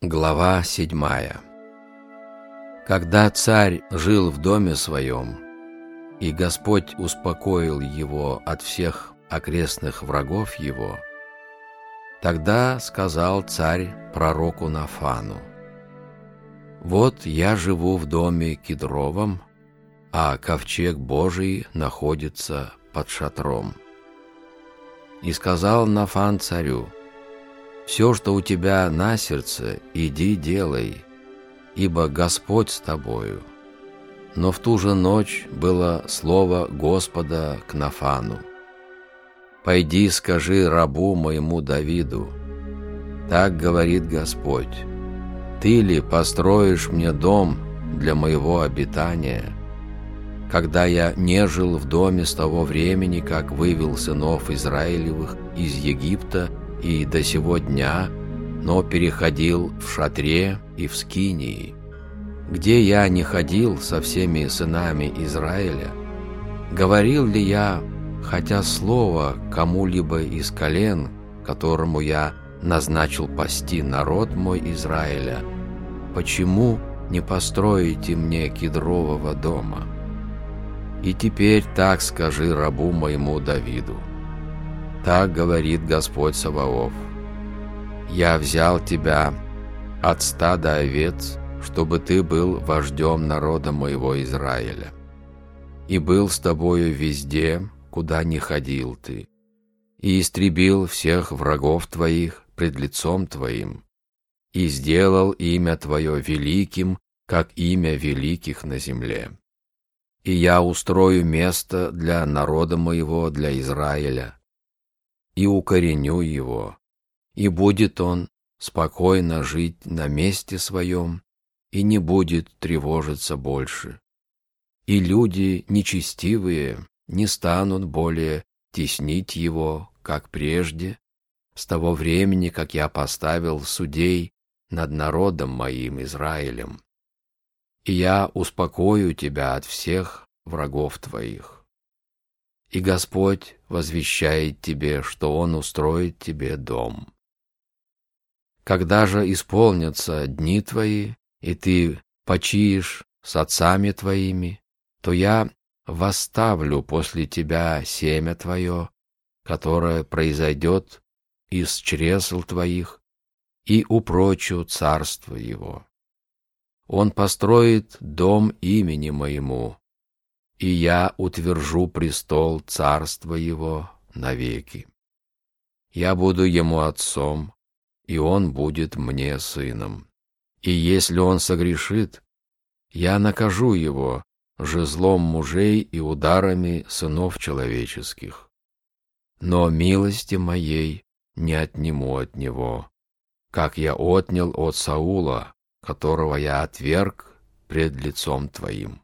Глава 7. Когда царь жил в доме своем, и Господь успокоил его от всех окрестных врагов его, тогда сказал царь пророку Нафану: «Вот я живу в доме кедровом, а ковчег Божий находится под шатром». И сказал Нафан царю: «Все, что у тебя на сердце, иди делай, ибо Господь с тобою». Но в ту же ночь было слово Господа к Нафану: «Пойди, скажи рабу моему Давиду: так говорит Господь: ты ли построишь мне дом для моего обитания, когда я не жил в доме с того времени, как вывел сынов Израилевых из Египта и до сего дня, но переходил в шатре и в скинии, где я не ходил со всеми сынами Израиля? Говорил ли я хотя слово кому-либо из колен, которому я назначил пасти народ мой Израиля: почему не построите мне кедрового дома? И теперь так скажи рабу моему Давиду: так говорит Господь Саваоф: я взял тебя от стада овец, чтобы ты был вождем народа моего Израиля, и был с тобою везде, куда ни ходил ты, и истребил всех врагов твоих пред лицом твоим, и сделал имя твое великим, как имя великих на земле. И я устрою место для народа моего, для Израиля, и укореню его, и будет он спокойно жить на месте своем, и не будет тревожиться больше. И люди нечестивые не станут более теснить его, как прежде, с того времени, как я поставил судей над народом моим Израилем. И я успокою тебя от всех врагов твоих. И Господь возвещает тебе, что Он устроит тебе дом. Когда же исполнятся дни твои, и ты почиешь с отцами твоими, то я восставлю после тебя семя твое, которое произойдет из чресл твоих, и упрочу царство его. Он построит дом имени моему, и я утвержу престол царства его навеки. Я буду ему отцом, и он будет мне сыном. И если он согрешит, я накажу его жезлом мужей и ударами сынов человеческих. Но милости моей не отниму от него, как я отнял от Саула, которого я отверг пред лицом твоим.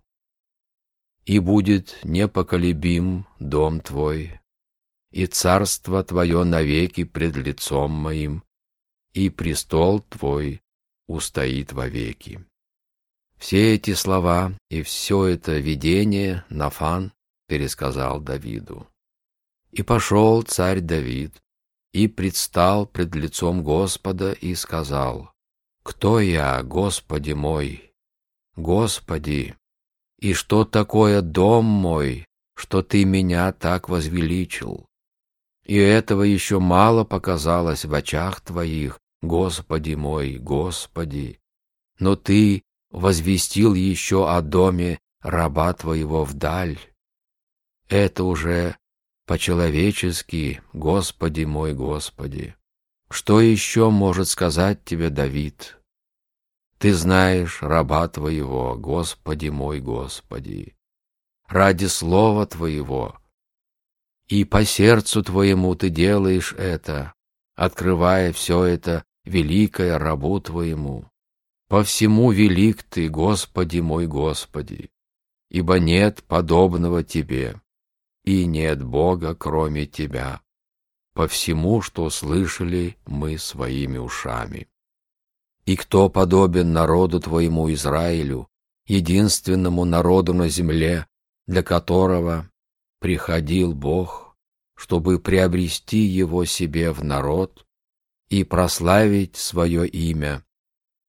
И будет непоколебим дом твой, и царство твое навеки пред лицом моим, и престол твой устоит вовеки». Все эти слова и все это видение Нафан пересказал Давиду. И пошел царь Давид, и предстал пред лицом Господа, и сказал: «Кто я, Господи мой? Господи, и что такое дом мой, что Ты меня так возвеличил? И этого еще мало показалось в очах Твоих, Господи мой, Господи, но Ты возвестил еще о доме раба Твоего вдаль. Это уже по-человечески, Господи мой, Господи. Что еще может сказать Тебе Давид? Ты знаешь раба Твоего, Господи мой, Господи, ради слова Твоего, и по сердцу Твоему Ты делаешь это, открывая все это великое рабу Твоему. По всему велик Ты, Господи мой, Господи, ибо нет подобного Тебе, и нет Бога, кроме Тебя, по всему, что слышали мы своими ушами. И кто подобен народу Твоему Израилю, единственному народу на земле, для которого приходил Бог, чтобы приобрести его себе в народ и прославить свое имя,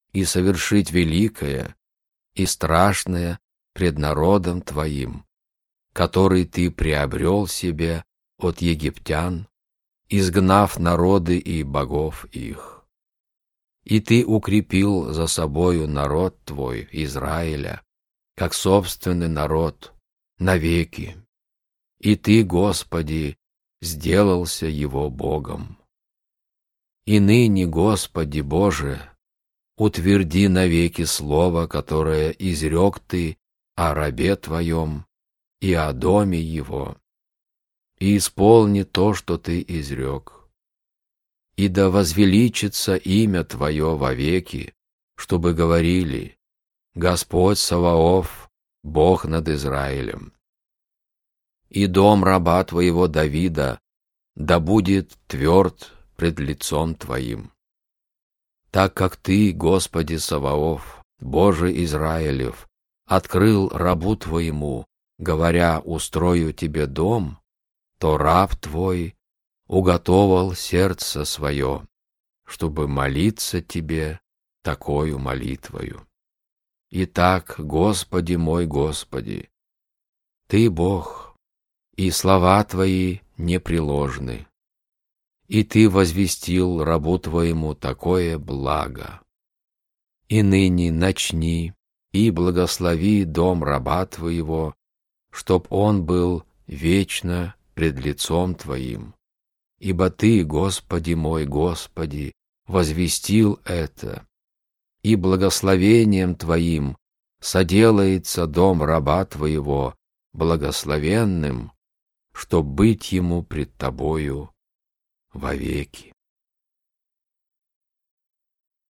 и совершить великое и страшное пред народом Твоим, который Ты приобрел себе от египтян, изгнав народы и богов их. И Ты укрепил за собою народ Твой, Израиля, как собственный народ, навеки. И Ты, Господи, сделался его Богом. И ныне, Господи Боже, утверди навеки слово, которое изрек Ты о рабе Твоем и о доме его, и исполни то, что Ты изрек. И да возвеличится имя Твое вовеки, чтобы говорили: Господь Саваоф, Бог над Израилем. И дом раба Твоего Давида да будет тверд пред лицом Твоим. Так как Ты, Господи Саваоф, Боже Израилев, открыл рабу Твоему, говоря: устрою Тебе дом, то раб Твой уготовал сердце свое, чтобы молиться Тебе такою молитвою. Итак, Господи мой Господи, Ты Бог, и слова Твои непреложны, и Ты возвестил рабу Твоему такое благо. И ныне начни и благослови дом раба Твоего, чтоб он был вечно пред лицом Твоим. Ибо Ты, Господи мой Господи, возвестил это, и благословением Твоим соделается дом раба Твоего благословенным, чтоб быть ему пред Тобою вовеки.